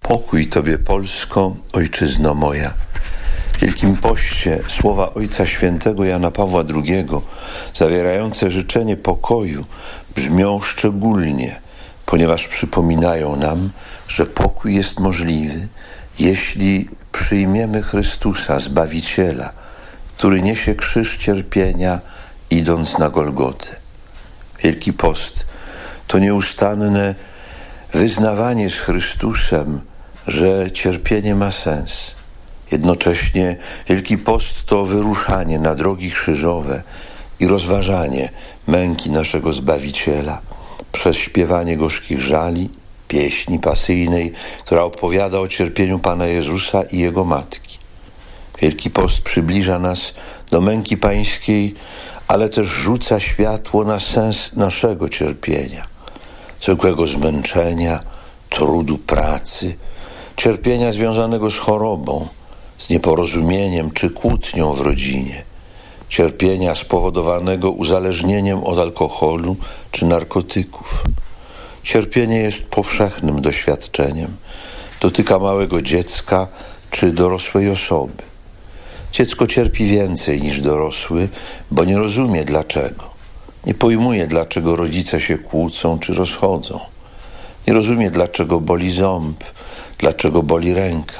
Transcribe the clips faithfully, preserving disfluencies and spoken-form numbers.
Pokój Tobie, Polsko, ojczyzno moja. W Wielkim Poście słowa Ojca Świętego Jana Pawła drugiego, zawierające życzenie pokoju, brzmią szczególnie, ponieważ przypominają nam, że pokój jest możliwy, jeśli przyjmiemy Chrystusa, Zbawiciela, który niesie krzyż cierpienia, idąc na Golgotę. Wielki Post to nieustanne wyznawanie z Chrystusem, że cierpienie ma sens. Jednocześnie Wielki Post to wyruszanie na drogi krzyżowe i rozważanie męki naszego Zbawiciela przez śpiewanie gorzkich żali, pieśni pasyjnej, która opowiada o cierpieniu Pana Jezusa i Jego Matki. Wielki Post przybliża nas do męki Pańskiej, ale też rzuca światło na sens naszego cierpienia, zwykłego zmęczenia, trudu pracy, cierpienia związanego z chorobą, z nieporozumieniem czy kłótnią w rodzinie, cierpienia spowodowanego uzależnieniem od alkoholu czy narkotyków. Cierpienie jest powszechnym doświadczeniem. Dotyka małego dziecka czy dorosłej osoby. Dziecko cierpi więcej niż dorosły, bo nie rozumie dlaczego. Nie pojmuje, dlaczego rodzice się kłócą czy rozchodzą. Nie rozumie, dlaczego boli ząb, dlaczego boli ręka.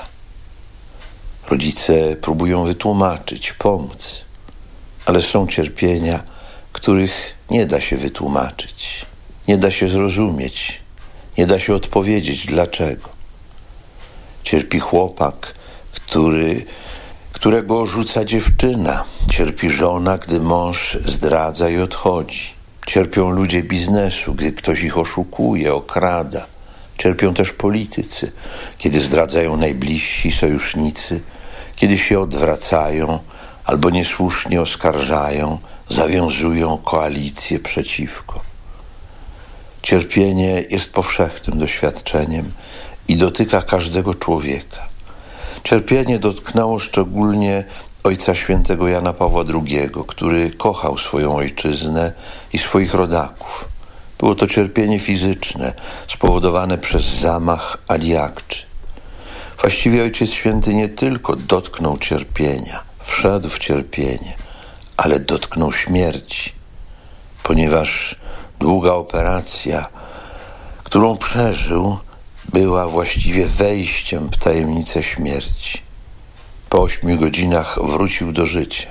Rodzice próbują wytłumaczyć, pomóc, ale są cierpienia, których nie da się wytłumaczyć, nie da się zrozumieć, nie da się odpowiedzieć dlaczego. Cierpi chłopak, który, którego rzuca dziewczyna, cierpi żona, gdy mąż zdradza i odchodzi. Cierpią ludzie biznesu, gdy ktoś ich oszukuje, okrada. Cierpią też politycy, kiedy zdradzają najbliżsi sojusznicy, kiedy się odwracają albo niesłusznie oskarżają, zawiązują koalicję przeciwko. Cierpienie jest powszechnym doświadczeniem i dotyka każdego człowieka. Cierpienie dotknęło szczególnie Ojca Świętego Jana Pawła drugiego, który kochał swoją ojczyznę i swoich rodaków. Było to cierpienie fizyczne, spowodowane przez zamach Aliakczy. Właściwie Ojciec Święty nie tylko dotknął cierpienia, wszedł w cierpienie, ale dotknął śmierci, ponieważ długa operacja, którą przeżył, była właściwie wejściem w tajemnicę śmierci. Po ośmiu godzinach wrócił do życia.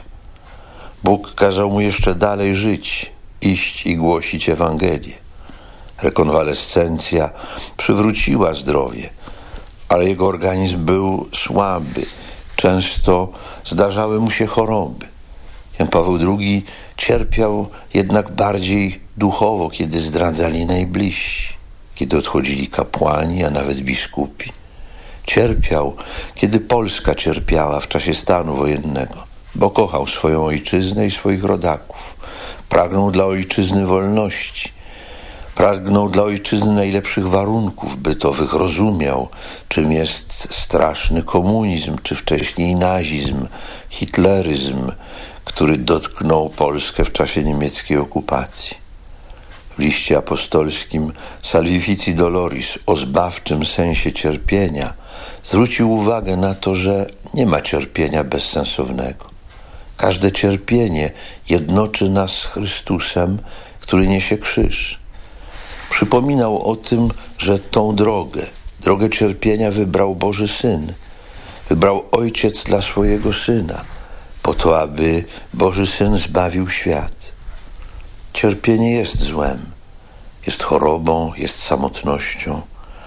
Bóg kazał mu jeszcze dalej żyć, iść i głosić Ewangelię. Rekonwalescencja przywróciła zdrowie, ale jego organizm był słaby. Często zdarzały mu się choroby. Jan Paweł drugi cierpiał jednak bardziej duchowo, kiedy zdradzali najbliżsi, kiedy odchodzili kapłani, a nawet biskupi. Cierpiał, kiedy Polska cierpiała w czasie stanu wojennego, bo kochał swoją ojczyznę i swoich rodaków. Pragnął dla ojczyzny wolności. Pragnął dla ojczyzny najlepszych warunków bytowych. Rozumiał, czym jest straszny komunizm, czy wcześniej nazizm, hitleryzm, który dotknął Polskę w czasie niemieckiej okupacji. W liście apostolskim Salvifici Doloris o zbawczym sensie cierpienia zwrócił uwagę na to, że nie ma cierpienia bezsensownego. Każde cierpienie jednoczy nas z Chrystusem, który niesie krzyż. Przypominał o tym, że tą drogę, drogę cierpienia wybrał Boży Syn. Wybrał Ojciec dla swojego Syna, po to, aby Boży Syn zbawił świat. Cierpienie jest złem, jest chorobą, jest samotnością,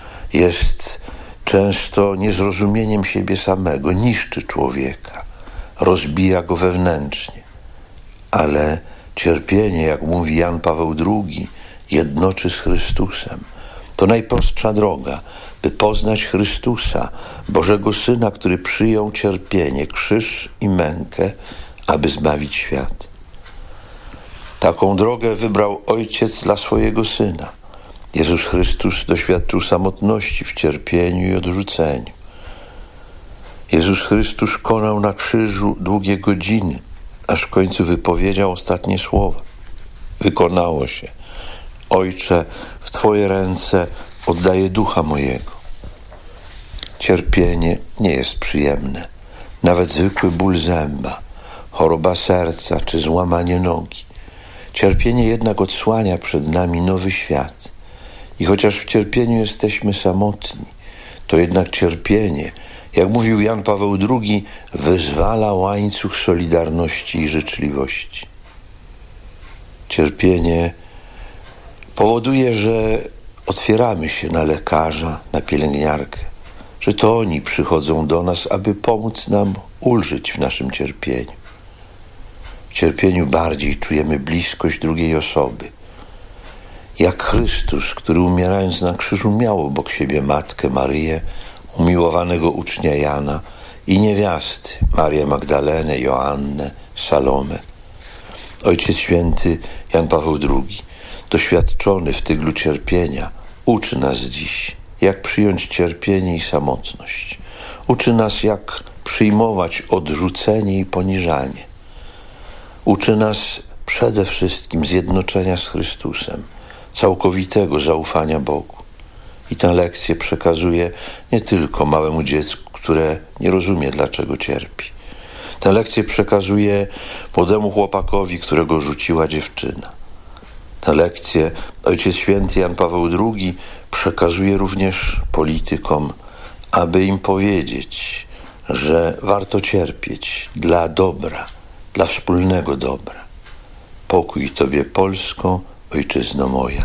jest często niezrozumieniem siebie samego, niszczy człowieka, rozbija go wewnętrznie. Ale cierpienie, jak mówi Jan Paweł drugi, jednoczy z Chrystusem. To najprostsza droga, by poznać Chrystusa, Bożego Syna, który przyjął cierpienie, krzyż i mękę, aby zbawić świat. Taką drogę wybrał Ojciec dla swojego Syna. Jezus Chrystus doświadczył samotności w cierpieniu i odrzuceniu. Jezus Chrystus konał na krzyżu długie godziny, aż w końcu wypowiedział ostatnie słowa. Wykonało się. Ojcze, w Twoje ręce oddaję ducha mojego. Cierpienie nie jest przyjemne. Nawet zwykły ból zęba, choroba serca czy złamanie nogi. Cierpienie jednak odsłania przed nami nowy świat. I chociaż w cierpieniu jesteśmy samotni, to jednak cierpienie, jak mówił Jan Paweł drugi, wyzwala łańcuch solidarności i życzliwości. Cierpienie powoduje, że otwieramy się na lekarza, na pielęgniarkę, że to oni przychodzą do nas, aby pomóc nam ulżyć w naszym cierpieniu. W cierpieniu bardziej czujemy bliskość drugiej osoby. Jak Chrystus, który umierając na krzyżu miał obok siebie Matkę Maryję, umiłowanego ucznia Jana i niewiasty Marię Magdalenę, Joannę, Salomę. Ojciec Święty Jan Paweł drugi, doświadczony w tyglu cierpienia, uczy nas dziś, jak przyjąć cierpienie i samotność. Uczy nas, jak przyjmować odrzucenie i poniżanie. Uczy nas przede wszystkim zjednoczenia z Chrystusem, całkowitego zaufania Bogu. I tę lekcję przekazuje nie tylko małemu dziecku, które nie rozumie, dlaczego cierpi. Tę lekcję przekazuje młodemu chłopakowi, którego rzuciła dziewczyna. Tę lekcję Ojciec Święty Jan Paweł drugi przekazuje również politykom, aby im powiedzieć, że warto cierpieć dla dobra, dla wspólnego dobra. Pokój Tobie, Polsko, Ojczyzno moja.